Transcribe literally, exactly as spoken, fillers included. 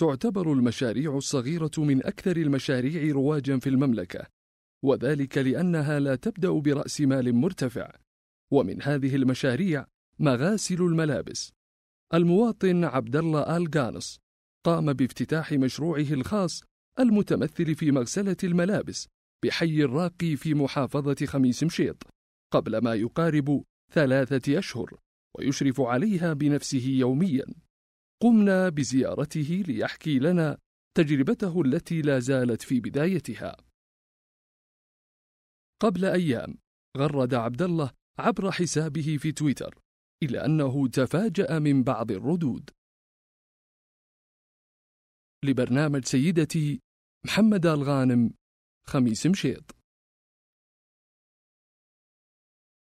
تعتبر المشاريع الصغيرة من أكثر المشاريع رواجا في المملكة، وذلك لأنها لا تبدأ برأس مال مرتفع. ومن هذه المشاريع مغاسل الملابس. المواطن عبد الله آل قانص قام بافتتاح مشروعه الخاص المتمثل في مغسلة الملابس بحي الراقي في محافظة خميس مشيط قبل ما يقارب ثلاثة أشهر، ويشرف عليها بنفسه يوميا. قمنا بزيارته ليحكي لنا تجربته التي لا زالت في بدايتها. قبل أيام غرد عبد الله عبر حسابه في تويتر إلى أنه تفاجأ من بعض الردود. لبرنامج سيدتي، محمد الغانم، خميس مشيط.